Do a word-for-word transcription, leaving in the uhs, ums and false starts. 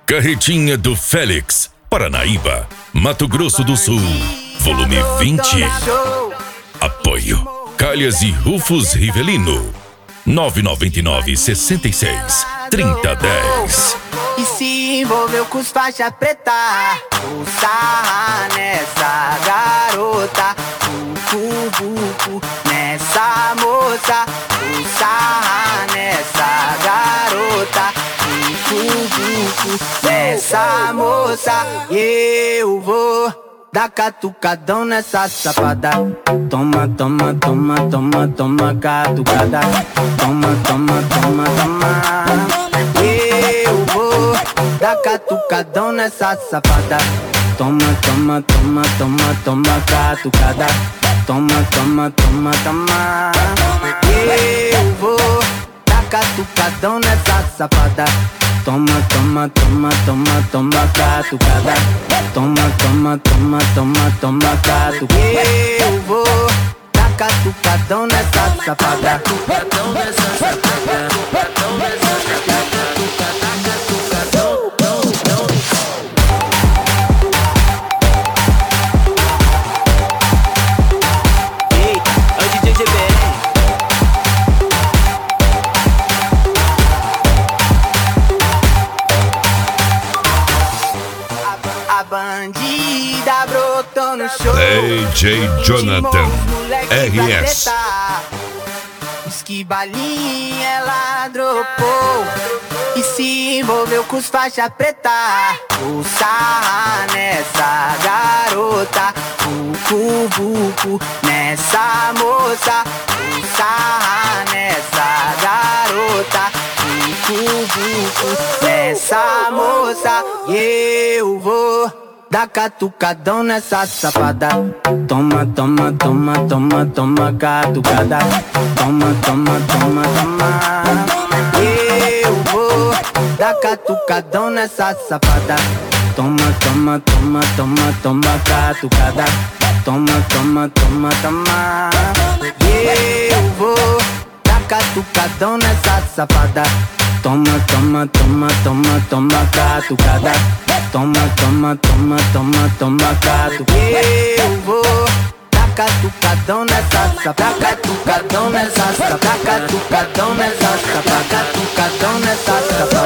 Carretinha do Félix, Paranaíba, Mato Grosso do Sul, volume vinte. Apoio Calhas e Rufus Rivelino. nove nove nove, sessenta e seis, trinta dez. E se envolveu com os faixa preta, o sarra nessa garota, bucu, bucu, nessa moça, o sarra nessa garota, bucu, bucu, nessa moça. E eu vou dar catucadão nessa safada. Toma, toma, toma, toma, toma, catucada. Toma, toma, toma, toma. Eu vou dar catucadão nessa safada. Toma, toma, toma, toma, toma, catucada. Toma, toma, toma, toma. Eu vou dar catucadão nessa safada. Toma, toma, toma, toma, toma, catucada. Toma, toma, toma, toma, toma, catucada. Eu vou dar catucadão nessa safada. Catucadão nessa safada. Catucadão nessa safada. Bandida brotou no show. D J Jonathan R S. Esquibalinha ela dropou e se envolveu com os faixa preta. O sarra nessa garota, bucu, bucu, nessa moça. O sarra nessa garota, bucu, bucu, nessa moça. E eu vou dar catucadão nessa safada. Toma, toma, toma, toma, toma, catucada. Toma, toma, toma, toma. Eu vou dar catucadão nessa safada. Toma, toma, toma, toma, toma, catucada. Toma, toma, toma, toma. Eu vou dar catucadão nessa safada. Toma, toma, toma, toma, toma, catucada. Toma, toma, toma, toma, toma, catucada. Eu vou dar catucadão nessa safada. Catucadão nessa safada. Catucadão nessa safada. Catucadão nessa safada.